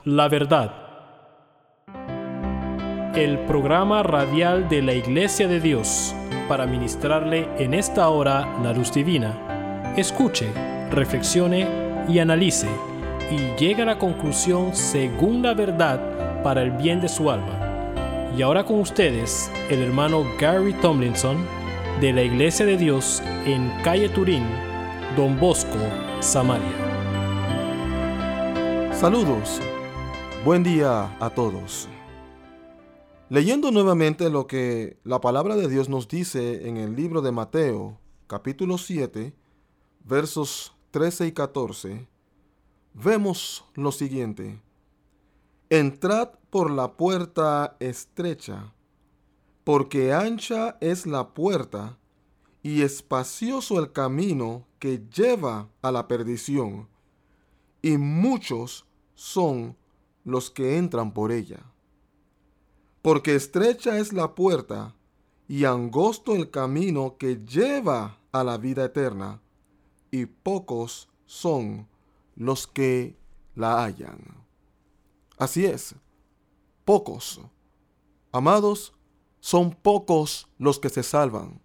la verdad. El programa radial de la Iglesia de Dios para ministrarle en esta hora la luz divina. Escuche, reflexione y analice y llegue a la conclusión según la verdad para el bien de su alma. Y ahora con ustedes, el hermano Gary Tomlinson de la Iglesia de Dios en Calle Turín, Don Bosco, Samaria. Saludos, buen día a todos. Leyendo nuevamente lo que la palabra de Dios nos dice en el libro de Mateo, capítulo 7, versos 13 y 14, vemos lo siguiente: Entrad por la puerta estrecha, porque ancha es la puerta y espacioso el camino que lleva a la perdición, y muchos son los que entran por ella. Porque estrecha es la puerta y angosto el camino que lleva a la vida eterna, y pocos son los que la hallan. Así es, pocos. Amados, son pocos los que se salvan.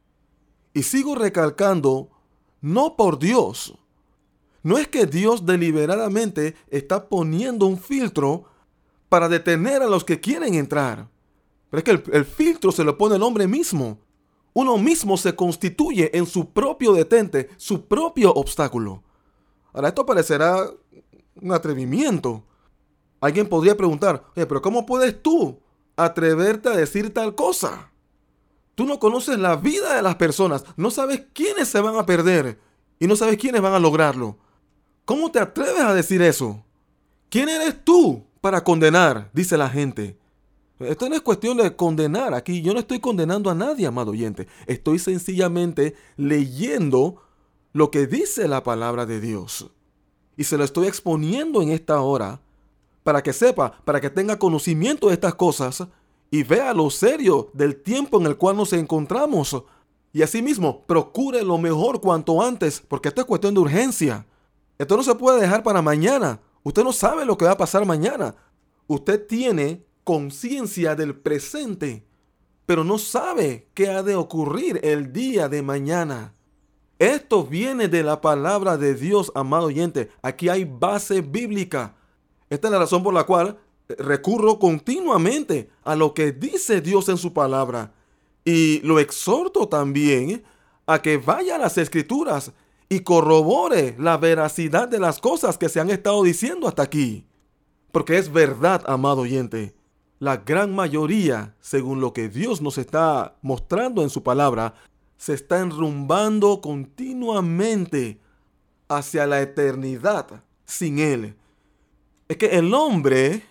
Y sigo recalcando, no por Dios. No es que Dios deliberadamente está poniendo un filtro para detener a los que quieren entrar. Pero es que el filtro se lo pone el hombre mismo. Uno mismo se constituye en su propio detente, su propio obstáculo. Ahora, esto parecerá un atrevimiento. Alguien podría preguntar, pero ¿cómo puedes tú atreverte a decir tal cosa? Tú no conoces la vida de las personas, no sabes quiénes se van a perder y no sabes quiénes van a lograrlo. ¿Cómo te atreves a decir eso? ¿Quién eres tú para condenar?, dice la gente. Esto no es cuestión de condenar aquí. Yo no estoy condenando a nadie, amado oyente. Estoy sencillamente leyendo lo que dice la palabra de Dios. Y se lo estoy exponiendo en esta hora para que sepa, para que tenga conocimiento de estas cosas y vea lo serio del tiempo en el cual nos encontramos. Y asimismo, procure lo mejor cuanto antes, porque esto es cuestión de urgencia. Esto no se puede dejar para mañana. Usted no sabe lo que va a pasar mañana. Usted tiene conciencia del presente, pero no sabe qué ha de ocurrir el día de mañana. Esto viene de la palabra de Dios, amado oyente. Aquí hay base bíblica. Esta es la razón por la cual recurro continuamente a lo que dice Dios en su palabra. Y lo exhorto también a que vaya a las Escrituras y corrobore la veracidad de las cosas que se han estado diciendo hasta aquí. Porque es verdad, amado oyente. La gran mayoría, según lo que Dios nos está mostrando en su palabra, se está enrumbando continuamente hacia la eternidad sin Él. Es que el hombre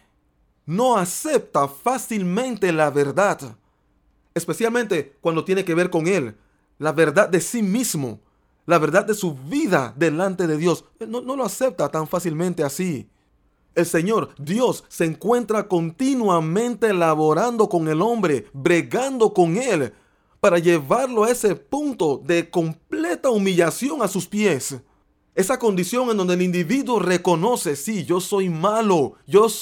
no acepta fácilmente la verdad, especialmente cuando tiene que ver con Él, la verdad de sí mismo, la verdad de su vida delante de Dios. Él no lo acepta tan fácilmente así. El Señor, Dios, se encuentra continuamente laborando con el hombre, bregando con él, para llevarlo a ese punto de completa humillación a sus pies. Esa condición en donde el individuo reconoce, sí, yo soy malo,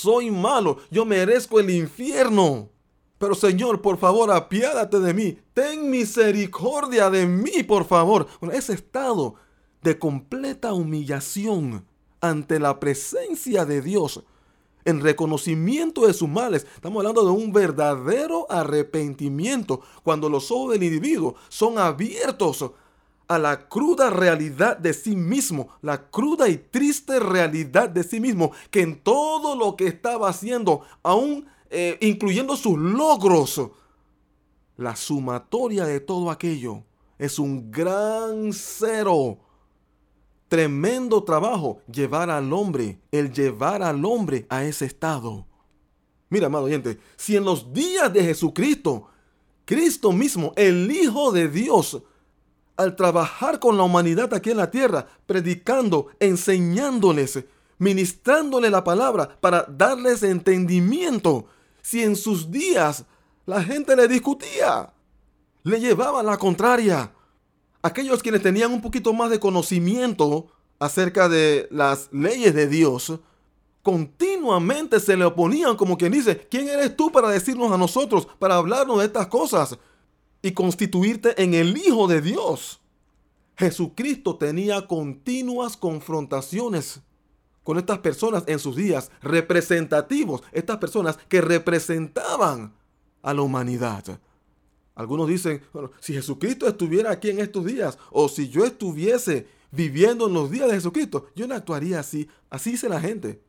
yo merezco el infierno. Pero Señor, por favor, apiádate de mí, ten misericordia de mí, por favor. Bueno, ese estado de completa humillación ante la presencia de Dios, en reconocimiento de sus males. Estamos hablando de un verdadero arrepentimiento, cuando los ojos del individuo son abiertos a la cruda realidad de sí mismo, la cruda y triste realidad de sí mismo, que en todo lo que estaba haciendo, aún incluyendo sus logros, la sumatoria de todo aquello es un gran cero. Tremendo trabajo llevar al hombre a ese estado. Mira, amado oyente, si en los días de Jesucristo, Cristo mismo, el Hijo de Dios, al trabajar con la humanidad aquí en la tierra, predicando, enseñándoles, ministrándole la palabra para darles entendimiento, si en sus días la gente le discutía, le llevaba la contraria, aquellos quienes tenían un poquito más de conocimiento acerca de las leyes de Dios continuamente se le oponían, como quien dice, ¿quién eres tú para decirnos a nosotros, para hablarnos de estas cosas y constituirte en el Hijo de Dios? Jesucristo tenía continuas confrontaciones con estas personas en sus días representativos, estas personas que representaban a la humanidad. Algunos dicen, bueno, si Jesucristo estuviera aquí en estos días, o si yo estuviese viviendo en los días de Jesucristo, yo no actuaría así. Así dice la gente.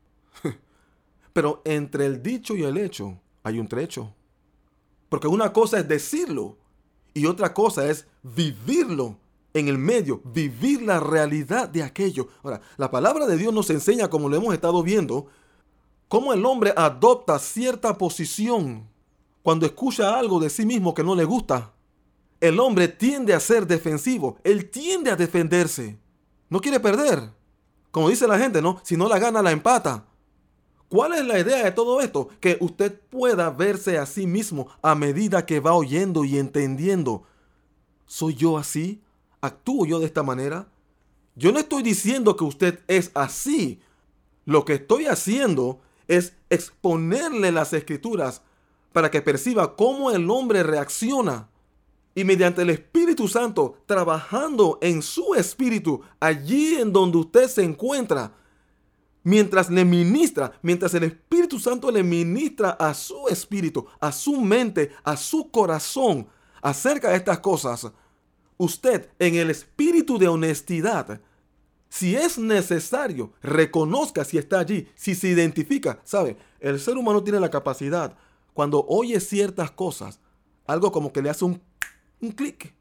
Pero entre el dicho y el hecho hay un trecho. Porque una cosa es decirlo y otra cosa es vivirlo en el medio, vivir la realidad de aquello. Ahora, la palabra de Dios nos enseña, como lo hemos estado viendo, cómo el hombre adopta cierta posición cuando escucha algo de sí mismo que no le gusta. El hombre tiende a ser defensivo, él tiende a defenderse. No quiere perder. Como dice la gente, ¿no? Si no la gana, la empata. ¿Cuál es la idea de todo esto? Que usted pueda verse a sí mismo a medida que va oyendo y entendiendo. ¿Soy yo así? ¿Actúo yo de esta manera? Yo no estoy diciendo que usted es así. Lo que estoy haciendo es exponerle las Escrituras para que perciba cómo el hombre reacciona. Y mediante el Espíritu Santo, trabajando en su espíritu, allí en donde usted se encuentra, mientras el Espíritu Santo le ministra a su espíritu, a su mente, a su corazón, acerca de estas cosas, usted en el espíritu de honestidad, si es necesario, reconozca si está allí, si se identifica. ¿Sabe? El ser humano tiene la capacidad, cuando oye ciertas cosas, algo como que le hace un clic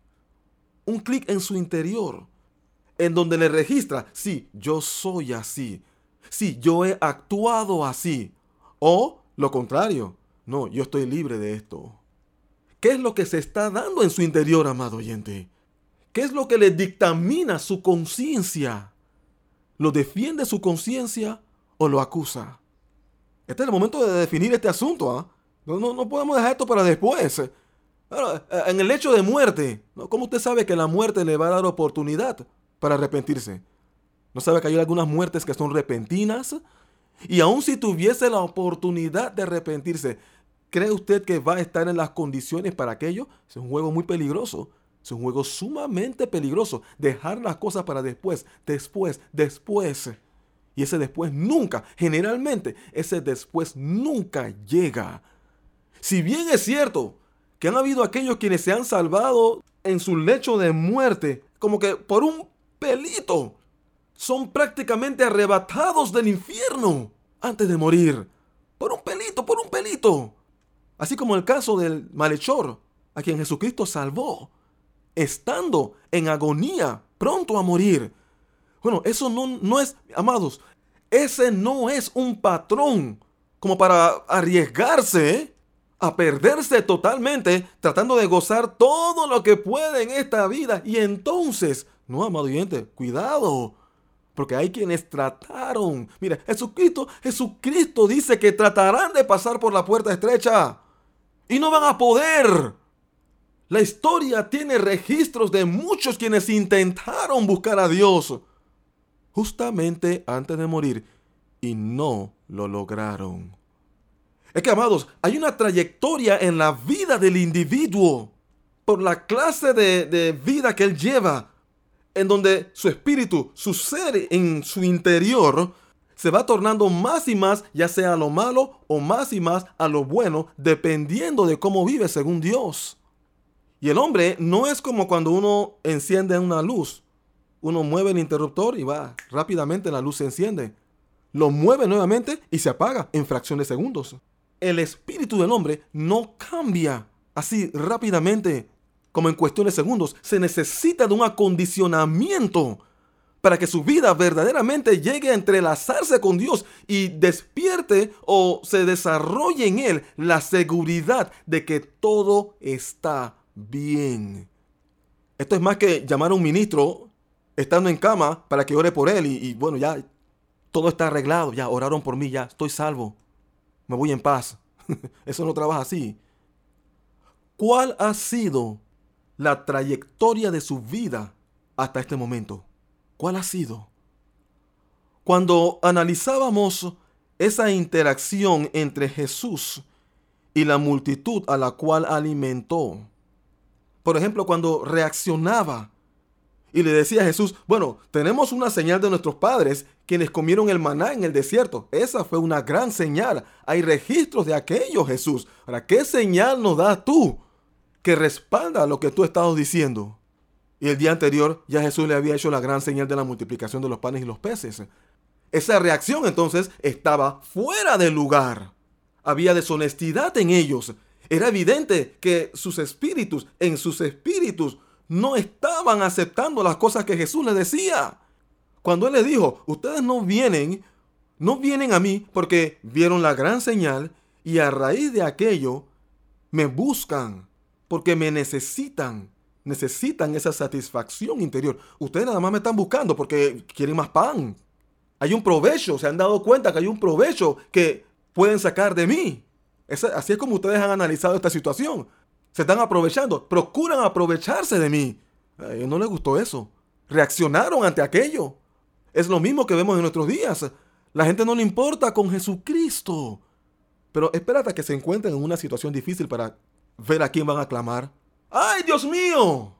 en su interior, en donde le registra, sí, yo soy así, sí, yo he actuado así, o lo contrario, no, yo estoy libre de esto. ¿Qué es lo que se está dando en su interior, amado oyente? ¿Qué es lo que le dictamina su conciencia? ¿Lo defiende su conciencia o lo acusa? Este es el momento de definir este asunto, ¿ah? No podemos dejar esto para después. Ahora, en el hecho de muerte, ¿no? ¿Cómo usted sabe que la muerte le va a dar oportunidad para arrepentirse? ¿No sabe que hay algunas muertes que son repentinas? Y aun si tuviese la oportunidad de arrepentirse, ¿cree usted que va a estar en las condiciones para aquello? Es un juego muy peligroso. Es un juego sumamente peligroso. Dejar las cosas para después. Y ese después nunca, generalmente, ese después nunca llega. Si bien es cierto que han habido aquellos quienes se han salvado en su lecho de muerte, como que por un pelito, son prácticamente arrebatados del infierno antes de morir. Por un pelito. Así como el caso del malhechor, a quien Jesucristo salvó, estando en agonía, pronto a morir. Bueno, eso no es, amados, ese no es un patrón como para arriesgarse a perderse totalmente tratando de gozar todo lo que puede en esta vida. Y entonces, no, amado oyente, cuidado, porque hay quienes trataron. Mira, Jesucristo dice que tratarán de pasar por la puerta estrecha y no van a poder. La historia tiene registros de muchos quienes intentaron buscar a Dios justamente antes de morir y no lo lograron. Es que, amados, hay una trayectoria en la vida del individuo por la clase de vida que él lleva, en donde su espíritu, su ser en su interior, se va tornando más y más, ya sea a lo malo o más y más a lo bueno, dependiendo de cómo vive según Dios. Y el hombre no es como cuando uno enciende una luz. Uno mueve el interruptor y va, rápidamente la luz se enciende. Lo mueve nuevamente y se apaga en fracción de segundos. El espíritu del hombre no cambia así rápidamente como en cuestión de segundos. Se necesita de un acondicionamiento para que su vida verdaderamente llegue a entrelazarse con Dios y despierte o se desarrolle en él la seguridad de que todo está bien. Esto es más que llamar a un ministro estando en cama para que ore por él y bueno, ya todo está arreglado, ya oraron por mí, ya estoy salvo, me voy en paz. Eso no trabaja así. ¿Cuál ha sido la trayectoria de su vida hasta este momento? ¿Cuál ha sido? Cuando analizábamos esa interacción entre Jesús y la multitud a la cual alimentó. Por ejemplo, cuando reaccionaba y le decía a Jesús, bueno, tenemos una señal de nuestros padres, quienes comieron el maná en el desierto. Esa fue una gran señal. Hay registros de aquello, Jesús. Ahora, ¿qué señal nos das tú que respalda lo que tú estás diciendo? Y el día anterior ya Jesús le había hecho la gran señal de la multiplicación de los panes y los peces. Esa reacción entonces estaba fuera de lugar. Había deshonestidad en ellos. Era evidente que en sus espíritus, no estaban aceptando las cosas que Jesús les decía. Cuando Él les dijo, ustedes no vienen a mí porque vieron la gran señal y a raíz de aquello me buscan porque me necesitan esa satisfacción interior. Ustedes nada más me están buscando porque quieren más pan. Hay un provecho, se han dado cuenta que hay un provecho que pueden sacar de mí. Así es como ustedes han analizado esta situación. Se están aprovechando, procuran aprovecharse de mí. A ellos no les gustó eso. Reaccionaron ante aquello. Es lo mismo que vemos en nuestros días. La gente no le importa con Jesucristo. Pero espérate a que se encuentren en una situación difícil para ver a quién van a clamar. ¡Ay, Dios mío!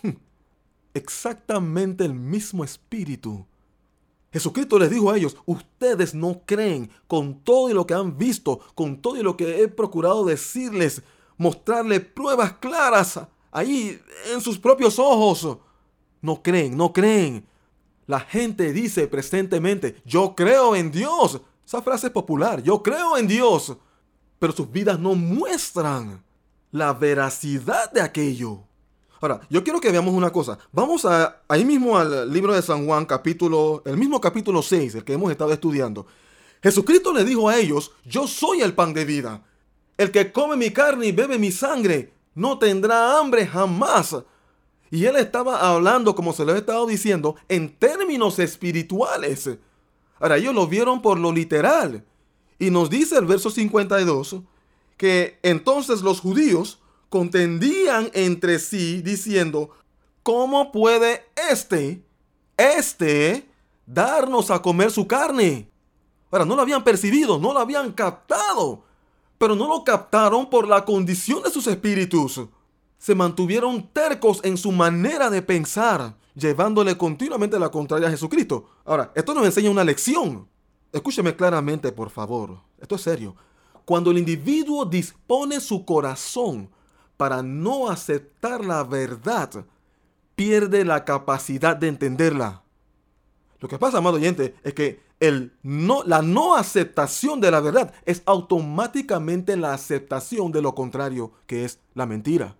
Exactamente el mismo espíritu. Jesucristo les dijo a ellos, ustedes no creen con todo y lo que han visto, con todo y lo que he procurado decirles, mostrarles pruebas claras ahí en sus propios ojos. No creen. La gente dice presentemente, yo creo en Dios. Esa frase es popular, yo creo en Dios. Pero sus vidas no muestran la veracidad de aquello. Ahora, yo quiero que veamos una cosa. Vamos ahí mismo al libro de San Juan, el mismo capítulo 6, el que hemos estado estudiando. Jesucristo le dijo a ellos, yo soy el pan de vida. El que come mi carne y bebe mi sangre no tendrá hambre jamás. Y él estaba hablando, como se lo he estado diciendo, en términos espirituales. Ahora, ellos lo vieron por lo literal. Y nos dice el verso 52 que entonces los judíos contendían entre sí diciendo, ¿cómo puede este darnos a comer su carne? Ahora, no lo habían percibido, no lo habían captado, pero no lo captaron por la condición de sus espíritus. Se mantuvieron tercos en su manera de pensar, llevándole continuamente la contraria a Jesucristo. Ahora, esto nos enseña una lección. Escúcheme claramente, por favor. Esto es serio. Cuando el individuo dispone su corazón para no aceptar la verdad, pierde la capacidad de entenderla. Lo que pasa, amado oyente, es que la no aceptación de la verdad es automáticamente la aceptación de lo contrario, que es la mentira.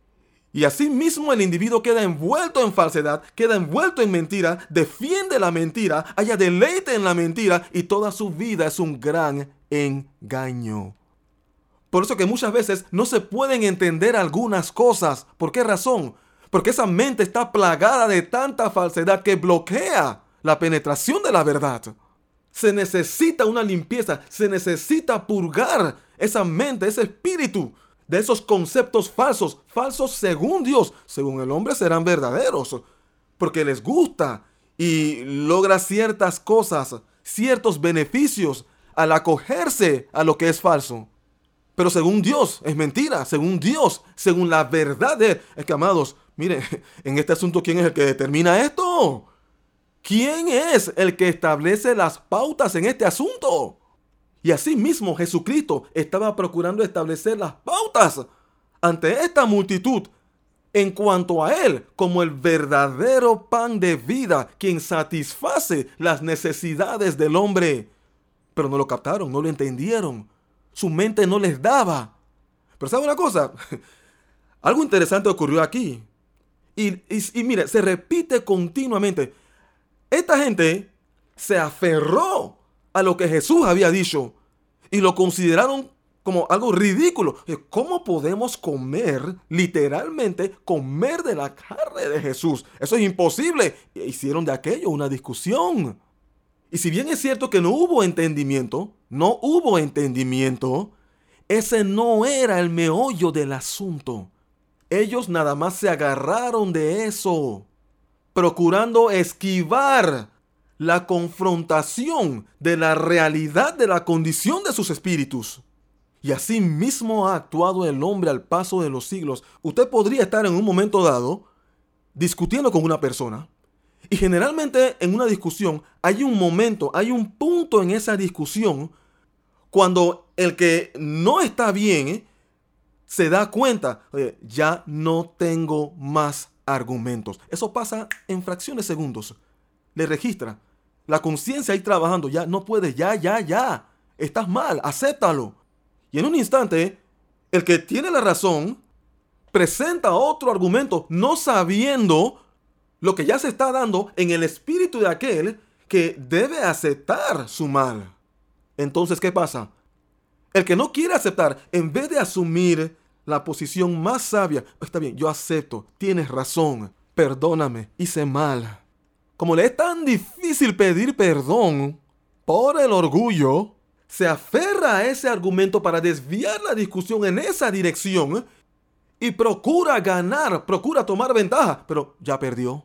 Y así mismo el individuo queda envuelto en falsedad, queda envuelto en mentira, defiende la mentira, halla deleite en la mentira y toda su vida es un gran engaño. Por eso que muchas veces no se pueden entender algunas cosas. ¿Por qué razón? Porque esa mente está plagada de tanta falsedad que bloquea la penetración de la verdad. Se necesita una limpieza, se necesita purgar esa mente, ese espíritu de esos conceptos falsos según Dios. Según el hombre serán verdaderos, porque les gusta y logra ciertas cosas, ciertos beneficios al acogerse a lo que es falso. Pero según Dios es mentira, según Dios, según la verdad de Él. Es que, amados, miren, en este asunto, ¿quién es el que determina esto? ¿Quién es el que establece las pautas en este asunto? Y así mismo Jesucristo estaba procurando establecer las pautas ante esta multitud en cuanto a Él como el verdadero pan de vida, quien satisface las necesidades del hombre. Pero no lo captaron, no lo entendieron. Su mente no les daba. Pero ¿sabe una cosa? Algo interesante ocurrió aquí. Y mire, se repite continuamente. Esta gente se aferró a lo que Jesús había dicho y lo consideraron como algo ridículo. ¿Cómo podemos comer, literalmente, comer de la carne de Jesús? Eso es imposible. Hicieron de aquello una discusión. Y si bien es cierto que no hubo entendimiento, ese no era el meollo del asunto. Ellos nada más se agarraron de eso, procurando esquivar la confrontación de la realidad de la condición de sus espíritus. Y así mismo ha actuado el hombre al paso de los siglos. Usted podría estar en un momento dado discutiendo con una persona. Y generalmente en una discusión hay un momento, hay un punto en esa discusión cuando el que no está bien se da cuenta, oye, ya no tengo más argumentos. Eso pasa en fracciones de segundos. Le registra. La conciencia ahí trabajando, ya no puedes, ya. Estás mal, acéptalo. Y en un instante, el que tiene la razón presenta otro argumento, no sabiendo lo que ya se está dando en el espíritu de aquel que debe aceptar su mal. Entonces, ¿qué pasa? El que no quiere aceptar, en vez de asumir la posición más sabia, está bien, yo acepto, tienes razón, perdóname, hice mal. Como le es tan difícil pedir perdón por el orgullo, se aferra a ese argumento para desviar la discusión en esa dirección y procura ganar, procura tomar ventaja, pero ya perdió.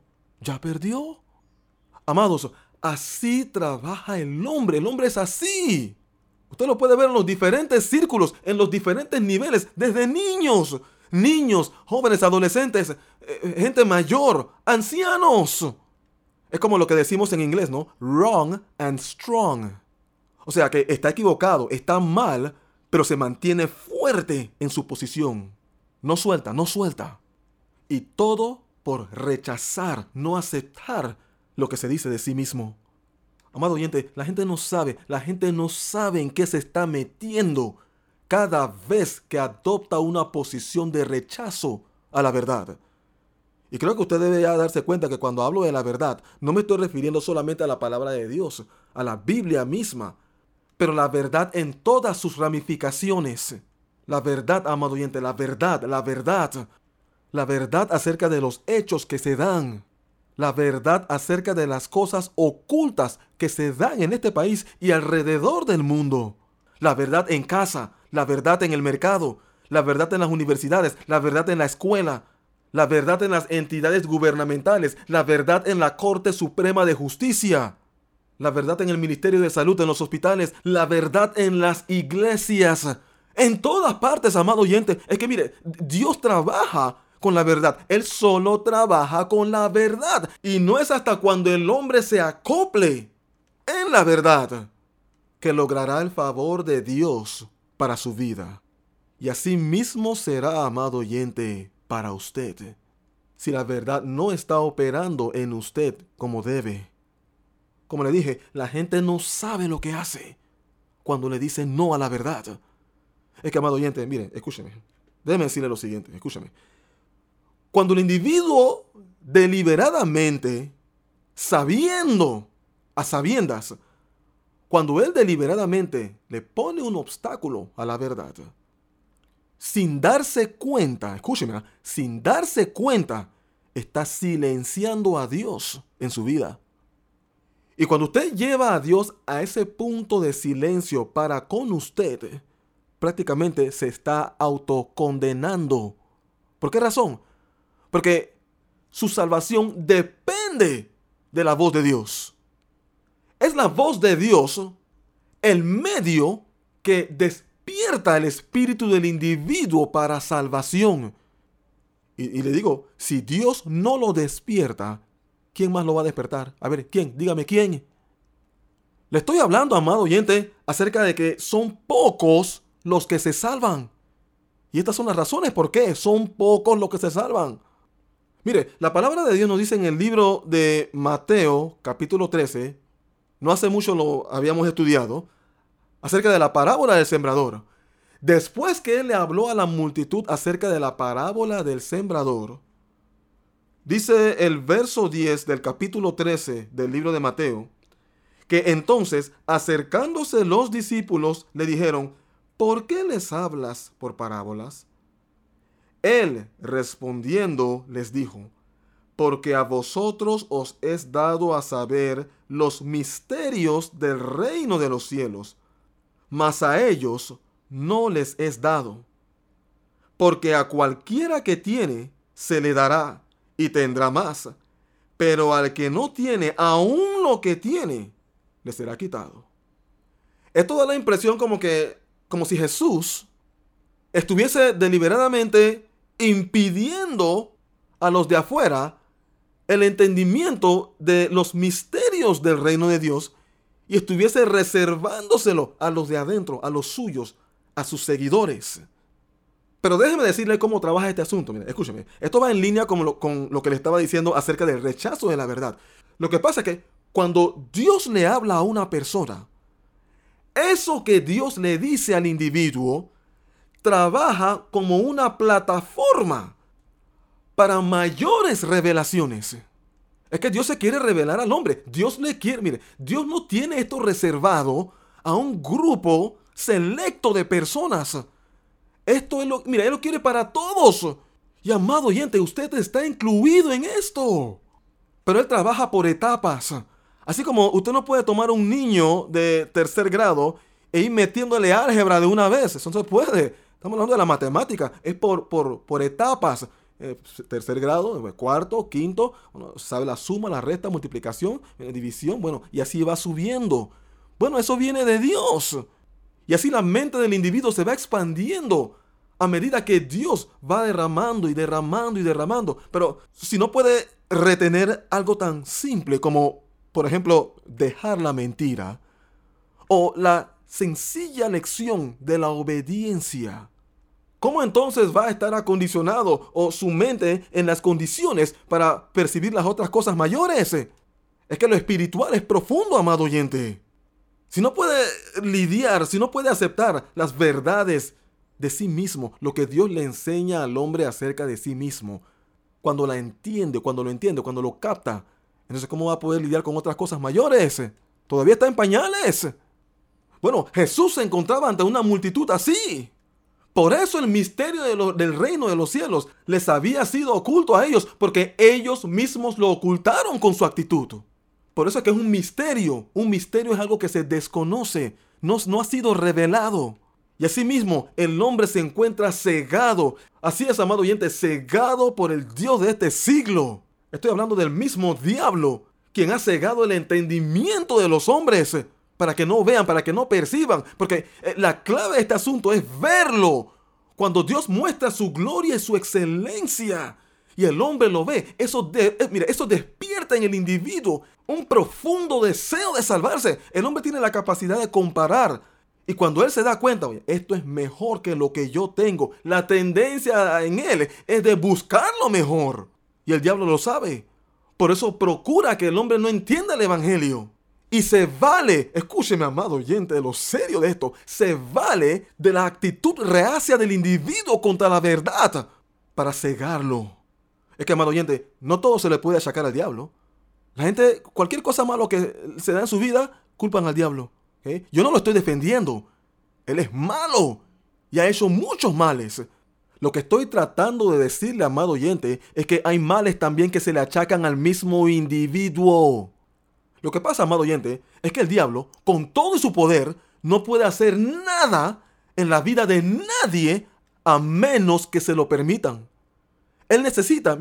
Amados, así trabaja el hombre es así. Usted lo puede ver en los diferentes círculos, en los diferentes niveles, desde niños, jóvenes, adolescentes, gente mayor, ancianos. Es como lo que decimos en inglés, ¿no? Wrong and strong. O sea que está equivocado, está mal, pero se mantiene fuerte en su posición. No suelta. Y todo por rechazar, no aceptar lo que se dice de sí mismo. Amado oyente, la gente no sabe en qué se está metiendo cada vez que adopta una posición de rechazo a la verdad. Y creo que usted debe ya darse cuenta que cuando hablo de la verdad, no me estoy refiriendo solamente a la palabra de Dios, a la Biblia misma, pero la verdad en todas sus ramificaciones. La verdad, amado oyente, la verdad. La verdad acerca de los hechos que se dan. La verdad acerca de las cosas ocultas que se dan en este país y alrededor del mundo. La verdad en casa, la verdad en el mercado, la verdad en las universidades, la verdad en la escuela, la verdad en las entidades gubernamentales, la verdad en la Corte Suprema de Justicia, la verdad en el Ministerio de Salud, en los hospitales, la verdad en las iglesias. En todas partes, amado oyente. Es que mire, Dios trabaja con la verdad. Él solo trabaja con la verdad. Y no es hasta cuando el hombre se acople en la verdad que logrará el favor de Dios para su vida. Y así mismo será, amado oyente, para usted. Si la verdad no está operando en usted como debe. Como le dije, la gente no sabe lo que hace cuando le dice no a la verdad. Es que, amado oyente, mire, escúcheme. Déjeme decirle lo siguiente, escúchame. Cuando el individuo deliberadamente, a sabiendas, cuando él deliberadamente le pone un obstáculo a la verdad, sin darse cuenta, escúcheme, sin darse cuenta, está silenciando a Dios en su vida. Y cuando usted lleva a Dios a ese punto de silencio para con usted, prácticamente se está autocondenando. ¿Por qué razón? Porque su salvación depende de la voz de Dios. Es la voz de Dios el medio que despierta el espíritu del individuo para salvación. Y le digo, si Dios no lo despierta, ¿quién más lo va a despertar? A ver, ¿quién? Dígame, ¿quién? Le estoy hablando, amado oyente, acerca de que son pocos los que se salvan. Y estas son las razones por qué son pocos los que se salvan. Mire, la palabra de Dios nos dice en el libro de Mateo, capítulo 13, no hace mucho lo habíamos estudiado, acerca de la parábola del sembrador. Después que él le habló a la multitud acerca de la parábola del sembrador, dice el verso 10 del capítulo 13 del libro de Mateo, que entonces, acercándose los discípulos, le dijeron, ¿por qué les hablas por parábolas? Él, respondiendo, les dijo, porque a vosotros os es dado a saber los misterios del reino de los cielos, mas a ellos no les es dado. Porque a cualquiera que tiene, se le dará y tendrá más, pero al que no tiene, aún lo que tiene, le será quitado. Esto da la impresión como si Jesús estuviese deliberadamente impidiendo a los de afuera el entendimiento de los misterios del reino de Dios y estuviese reservándoselo a los de adentro, a los suyos, a sus seguidores. Pero déjeme decirle cómo trabaja este asunto. Mire, escúcheme, esto va en línea con lo que le estaba diciendo acerca del rechazo de la verdad. Lo que pasa es que cuando Dios le habla a una persona, eso que Dios le dice al individuo trabaja como una plataforma para mayores revelaciones. Es que Dios se quiere revelar al hombre. Dios le quiere, mire, Dios no tiene esto reservado a un grupo selecto de personas. Esto es Él lo quiere para todos. Y amado oyente, usted está incluido en esto. Pero Él trabaja por etapas. Así como usted no puede tomar a un niño de tercer grado e ir metiéndole álgebra de una vez. Eso no se puede. Estamos hablando de la matemática. Es por etapas. Tercer grado, cuarto, quinto. Bueno, sabe la suma, la resta, multiplicación, división. Bueno, y así va subiendo. Bueno, eso viene de Dios. Y así la mente del individuo se va expandiendo a medida que Dios va derramando y derramando y derramando. Pero si no puede retener algo tan simple como, por ejemplo, dejar la mentira o la sencilla lección de la obediencia, ¿cómo entonces va a estar acondicionado o su mente en las condiciones para percibir las otras cosas mayores? Es que lo espiritual es profundo, amado oyente. Si no puede lidiar, si no puede aceptar las verdades de sí mismo, lo que Dios le enseña al hombre acerca de sí mismo, cuando lo entiende, cuando lo capta, entonces ¿cómo va a poder lidiar con otras cosas mayores? Todavía está en pañales. Bueno, Jesús se encontraba ante una multitud así. Por eso el misterio del reino de los cielos les había sido oculto a ellos, porque ellos mismos lo ocultaron con su actitud. Por eso es que es un misterio. Un misterio es algo que se desconoce, no ha sido revelado. Y asimismo, el hombre se encuentra cegado. Así es, amado oyente, cegado por el Dios de este siglo. Estoy hablando del mismo diablo, quien ha cegado el entendimiento de los hombres para que no vean, para que no perciban. Porque la clave de este asunto es verlo. Cuando Dios muestra su gloria y su excelencia y el hombre lo ve, eso despierta en el individuo un profundo deseo de salvarse. El hombre tiene la capacidad de comparar. Y cuando él se da cuenta, oye, esto es mejor que lo que yo tengo, la tendencia en él es de buscar lo mejor. Y el diablo lo sabe. Por eso procura que el hombre no entienda el evangelio. Y se vale, escúcheme, amado oyente, de lo serio de esto, se vale de la actitud reacia del individuo contra la verdad para cegarlo. Es que, amado oyente, no todo se le puede achacar al diablo. La gente, cualquier cosa malo que se da en su vida, culpan al diablo. Yo no lo estoy defendiendo. Él es malo y ha hecho muchos males. Lo que estoy tratando de decirle, amado oyente, es que hay males también que se le achacan al mismo individuo. Lo que pasa, amado oyente, es que el diablo, con todo su poder, no puede hacer nada en la vida de nadie a menos que se lo permitan. Él necesita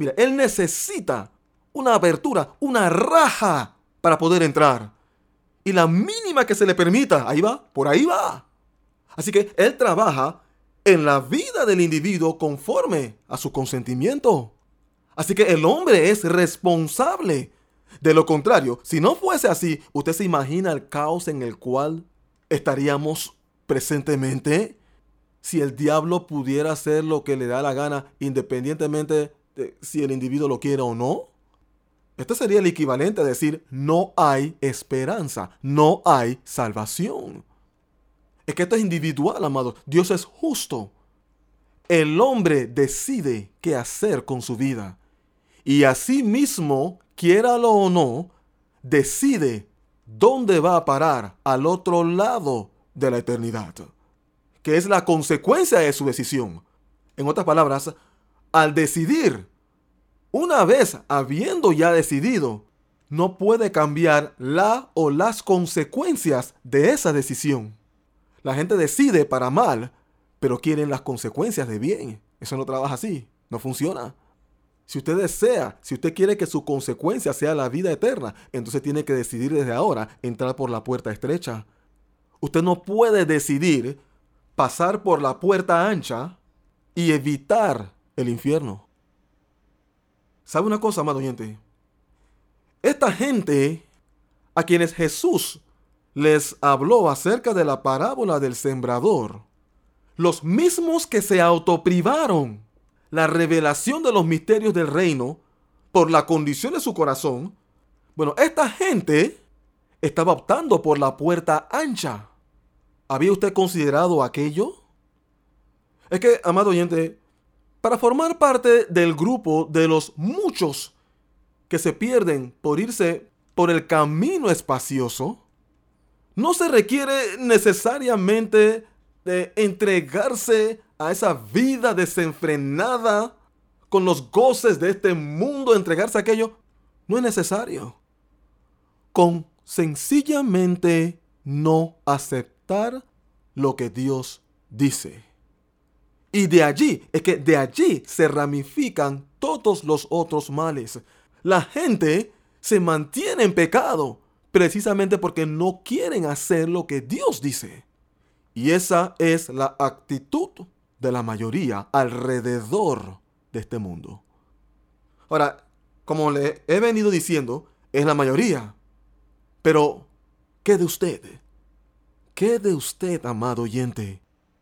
una abertura, una raja para poder entrar. Y la mínima que se le permita, ahí va, por ahí va. Así que él trabaja en la vida del individuo conforme a su consentimiento. Así que el hombre es responsable. De lo contrario, si no fuese así, ¿usted se imagina el caos en el cual estaríamos presentemente? Si el diablo pudiera hacer lo que le da la gana, independientemente de si el individuo lo quiere o no. Esto sería el equivalente a decir, no hay esperanza, no hay salvación. Es que esto es individual, amados. Dios es justo. El hombre decide qué hacer con su vida. Y asimismo, quiéralo o no, decide dónde va a parar al otro lado de la eternidad, que es la consecuencia de su decisión. En otras palabras, al decidir, una vez habiendo ya decidido, no puede cambiar la o las consecuencias de esa decisión. La gente decide para mal, pero quieren las consecuencias de bien. Eso no trabaja así, no funciona. Si usted desea, si usted quiere que su consecuencia sea la vida eterna, entonces tiene que decidir desde ahora entrar por la puerta estrecha. Usted no puede decidir pasar por la puerta ancha y evitar el infierno. ¿Sabe una cosa, amado oyente? Esta gente a quienes Jesús les habló acerca de la parábola del sembrador, los mismos que se autoprivaron la revelación de los misterios del reino por la condición de su corazón, bueno, esta gente estaba optando por la puerta ancha. ¿Había usted considerado aquello? Es que, amado oyente, para formar parte del grupo de los muchos que se pierden por irse por el camino espacioso, no se requiere necesariamente de entregarse a esa vida desenfrenada con los goces de este mundo, entregarse a aquello. No es necesario. Con sencillamente no aceptar lo que Dios dice. Y de allí se ramifican todos los otros males. La gente se mantiene en pecado precisamente porque no quieren hacer lo que Dios dice. Y esa es la actitud de la mayoría alrededor de este mundo. Ahora, como le he venido diciendo, es la mayoría. Pero, ¿qué de usted? ¿Qué de usted, amado oyente?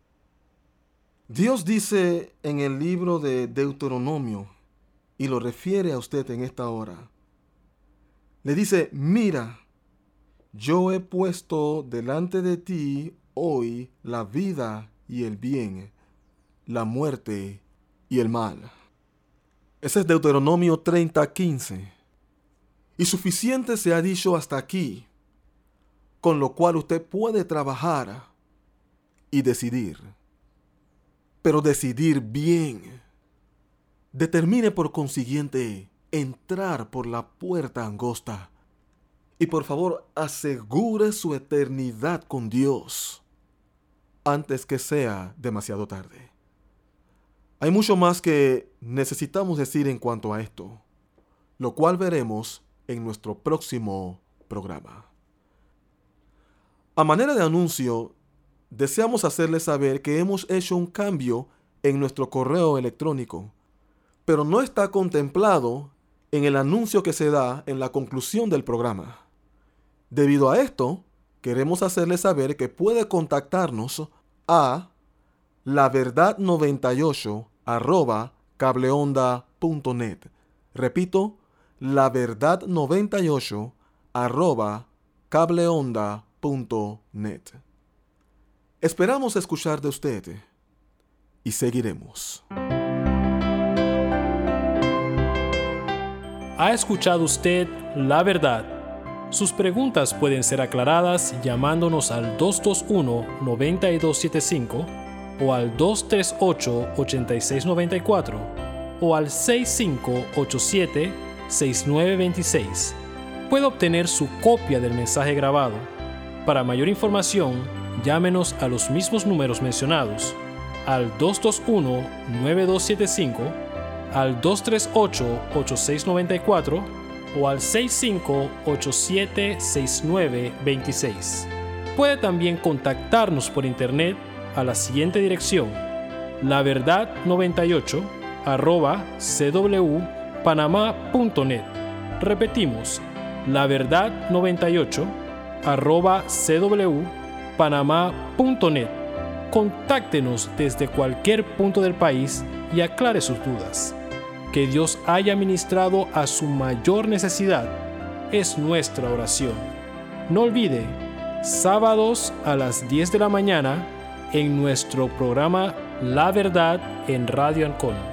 Dios dice en el libro de Deuteronomio, y lo refiere a usted en esta hora. Le dice, mira, yo he puesto delante de ti hoy la vida y el bien, la muerte y el mal. Ese es Deuteronomio 30:15. Y suficiente se ha dicho hasta aquí, con lo cual usted puede trabajar y decidir. Pero decidir bien. Determine por consiguiente entrar por la puerta angosta. Y por favor, asegure su eternidad con Dios antes que sea demasiado tarde. Hay mucho más que necesitamos decir en cuanto a esto, lo cual veremos en nuestro próximo programa. A manera de anuncio, deseamos hacerles saber que hemos hecho un cambio en nuestro correo electrónico, pero no está contemplado en el anuncio que se da en la conclusión del programa. Debido a esto, queremos hacerles saber que puede contactarnos a laverdad98@cableonda.net. Repito, laverdad98@cableonda.net. Esperamos escuchar de usted y seguiremos. ¿Ha escuchado usted La Verdad? Sus preguntas pueden ser aclaradas llamándonos al 221-9275 o al 238-8694 o al 6587-6926. Puede obtener su copia del mensaje grabado. Para mayor información, llámenos a los mismos números mencionados, al 221-9275, al 238-8694 o al 6587-6926. Puede también contactarnos por internet a la siguiente dirección: laverdad98@cwpanamá.net. Repetimos, laverdad98@cwpanamá.net. Contáctenos desde cualquier punto del país y aclare sus dudas. Que Dios haya ministrado a su mayor necesidad es nuestra oración. No olvide, sábados a las 10 de la mañana en nuestro programa La Verdad en Radio Ancon.